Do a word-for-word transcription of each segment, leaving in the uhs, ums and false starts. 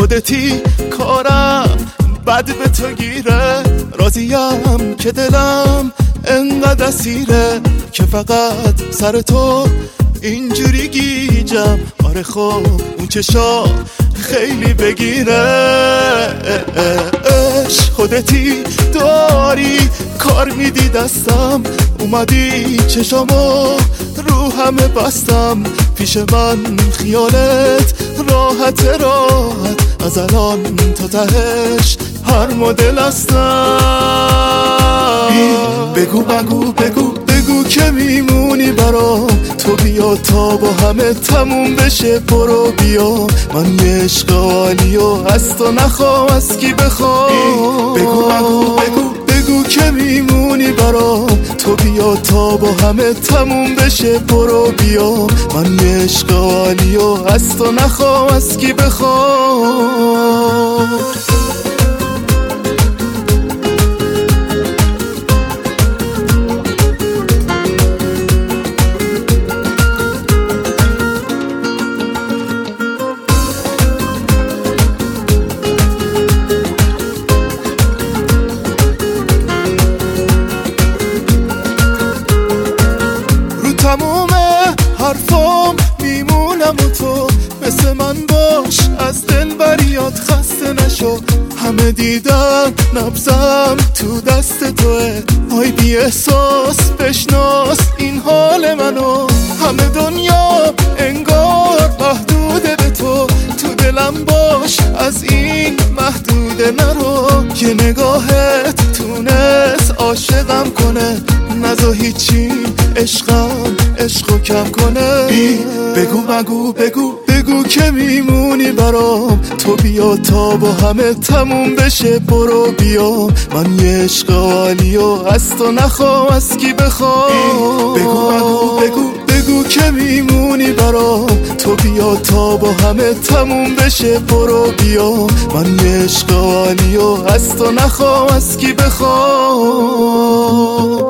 خودتی کارم بد به تو گیره، راضیم که دلم انقدر اسیره که فقط سر تو اینجوری گیجم. آره خب اون چشا خیلی بگیره. عشق خودتی داری کار میدی دستم، اومدی چشامو رو همه بستم. پیش من خیالت راحت راحت، از الان تا تهش هر مدل هستم. بگو بگو بگو بگو که میمونی برام، تو بیا تا با همه تموم بشه. برو بیا من یه عشق عالی و از تو نخوام از کی بخوام. بگو بگو بگو بگو که میمونی برام، تو بیا تا با همه تموم بشه. برو بیا من یه عشق عالی و از تو نخوام از کی بخوام. تموم حرفام میمونم و تو مثل من باش، از دل بریاد خسته نشو. همه دیدن نبزم تو دست توه، آی بی احساس بشناس این حال منو. همه دنیا انگار محدوده به تو، تو دلم باش از این محدوده نرو. یه نگاهت تونست عاشقم کنه، نزا هیچی عشقم عشقو کم کنه. بگو بگو بگو بگو که میمونی برام، تو بیا تا با همه تموم بشه. برو بیا من یه عشق عالی و از تو نخوام از کی بخوام. بگو بگو بگو بگو که میمونی برام، تو بیا تا با همه تموم بشه. برو بیا من یه عشق عالی و از تو نخوام از کی بخوام.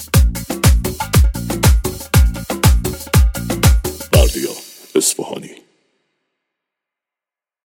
بردیا اصفهانی.